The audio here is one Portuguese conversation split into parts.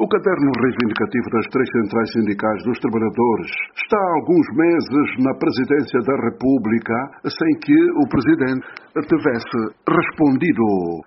O caderno reivindicativo das três centrais sindicais dos trabalhadores está há alguns meses na presidência da República sem que o presidente tivesse respondido.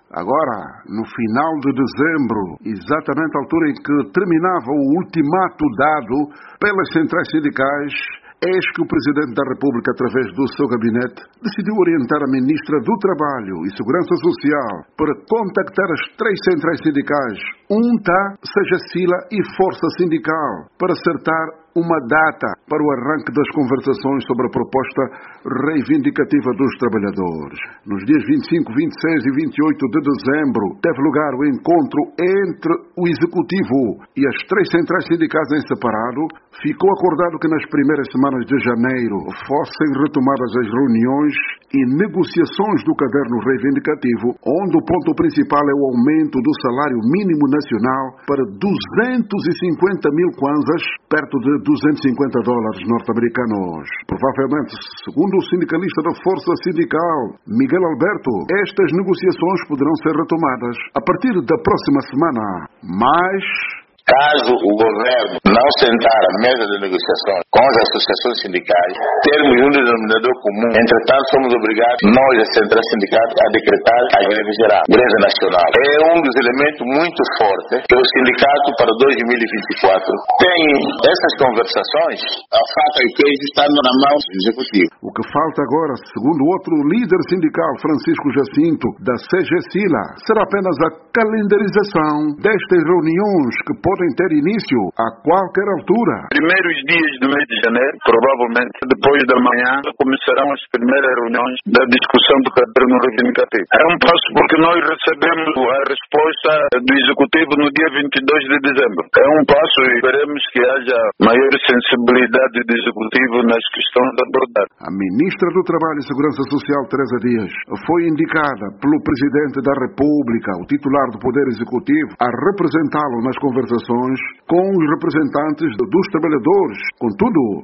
Agora, no final de dezembro, exatamente à altura em que terminava o ultimato dado pelas centrais sindicais, eis que o Presidente da República, através do seu gabinete, decidiu orientar a Ministra do Trabalho e Segurança Social para contactar as três centrais sindicais, UNTA, SEJACILA e Força Sindical, para acertar uma data para o arranque das conversações sobre a proposta reivindicativa dos trabalhadores. Nos dias 25, 26 e 28 de dezembro, teve lugar o encontro entre o Executivo e as três centrais sindicais em separado. Ficou acordado que nas primeiras semanas de janeiro fossem retomadas as reuniões e negociações do caderno reivindicativo, onde o ponto principal é o aumento do salário mínimo nacional para 250 mil kwanzas, perto de $250 norte-americanos. Provavelmente, segundo o sindicalista da Força Sindical, Miguel Alberto, estas negociações poderão ser retomadas a partir da próxima semana. Mas caso o governo não sentar à mesa de negociação com as associações sindicais, termos um denominador comum, entretanto somos obrigados, nós, as centrais sindicais, a decretar a greve geral, greve nacional. É um dos elementos muito fortes que o sindicato para 2024 tem. Essas conversações, a faca e o queijo estando na mão do executivo. O que falta agora, segundo outro líder sindical, Francisco Jacinto, da SEJACILA, será apenas a calendarização destas reuniões que podem ter início a qualquer altura. Primeiros dias do mês de janeiro, provavelmente depois da manhã, começarão as primeiras reuniões da discussão do caderno reivindicativo. É um passo porque nós recebemos a resposta do Executivo no dia 22 de dezembro. É um passo e esperemos que haja maior sensibilidade do Executivo nas questões abordadas. A Ministra do Trabalho e Segurança Social, Teresa Dias, foi indicada pelo Presidente da República, o titular do Poder Executivo, a representá-lo nas conversações com os representantes dos trabalhadores. Contudo,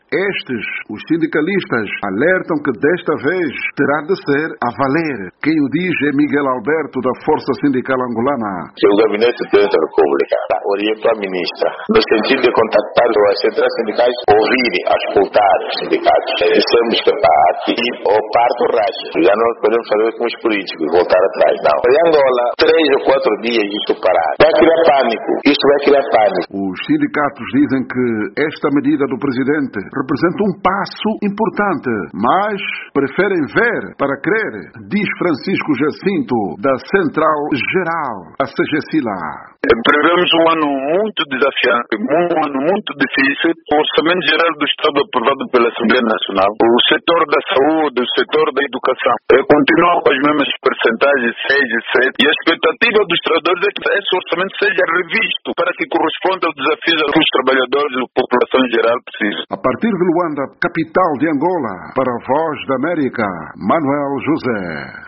os sindicalistas, alertam que desta vez terá de ser a valer. Quem o diz é Miguel Alberto, da Força Sindical Angolana. Que o Gabinete do Presidente da República orientou a Ministra no sentido de contactar as centrais sindicais, ouvirem, escutar os sindicatos. Sermos capazes e o parto racha. Já não podemos fazer com os políticos, voltar atrás, não. Em Angola, 3 ou 4 dias isto parar. Vai criar pânico. Isto vai criar pânico. Os sindicatos dizem que esta medida do Presidente representa um passo importante, mas preferem ver para crer, diz Francisco Jacinto, da Central Geral, a SEJACILA. Prevemos um ano muito desafiante, um ano muito difícil. O Orçamento Geral do Estado aprovado pela Assembleia Nacional, o setor da saúde, o setor da educação, continuam com as mesmas percentagens, 6 e 7, e a expectativa dos trabalhadores é que esse orçamento seja revisto para que corresponda aos desafios que os trabalhadores e a população em geral precisam. A partir de Luanda, capital de Angola, para a Voz da América, Manuel José.